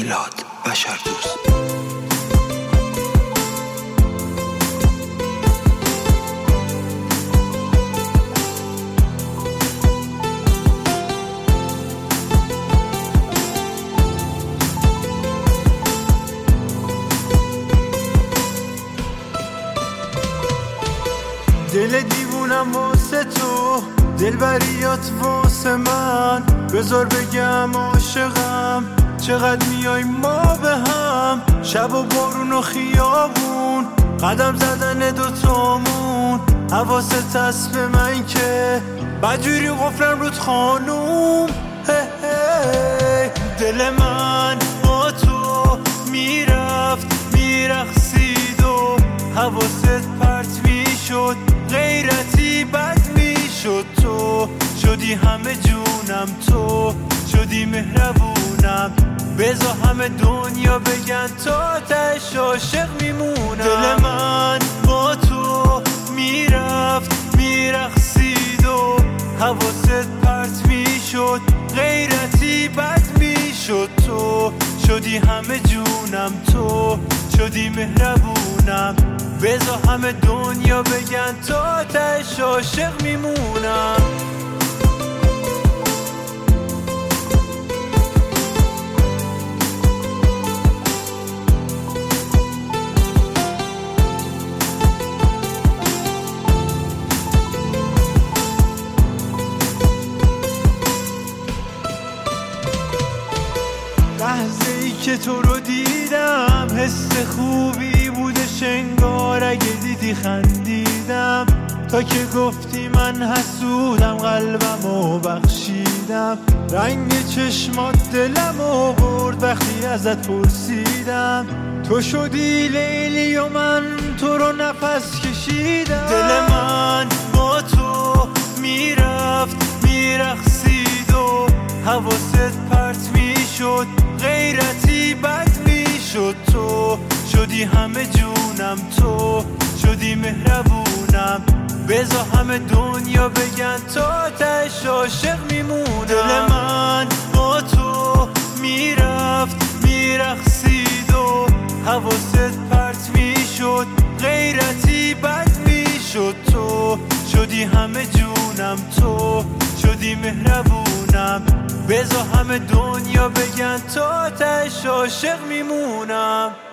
میلاد بشردوست. دل دیوونم واسه تو، دلبریات واسه من، بذار بگم عاشقم چقدر میای ما به هم. شب و بارون و خیابون، قدم زدن دوتامون، حواست هست به من که بدجوری قفلم رود خانوم. دل من با تو میرفت میرقصید و حواست پرت میشد، غیرتی بد میشد. تو شدی همه جونم، تو شدی مهربونم، بذار همه دنیا بگن تا تهش عاشق میمونم. دل من با تو میرفت میرقصید و حواست پرت میشد، غیرتی بد میشد. تو شدی همه جونم، تو شدی مهربونم، بذار همه دنیا بگن تا تهش عاشق میمونم. لحظه ای که تو رو دیدم حس خوبی بودش انگار، اگه دیدی خندیدم تا که گفتی من حسودم، قلبمو بخشیدم. رنگ چشمات دلمو برد وقتی ازت پرسیدم، تو شدی لیلی و من تو رو نفس کشیدم. دل من با تو میرفت میرقصید و حواست پرت میشد، غیرتی بد میشد. تو شدی همه جونم، تو شدی مهربونم، بذار همه دنیا بگن تا تهش عاشق میمونم. دل من با تو میرفت میرقصید و حواست پرت میشد، غیرتی بد میشد. تو شدی همه جونم، تو شدی مهربونم، بذار همه دنیا بگن تا تهش عاشق میمونم.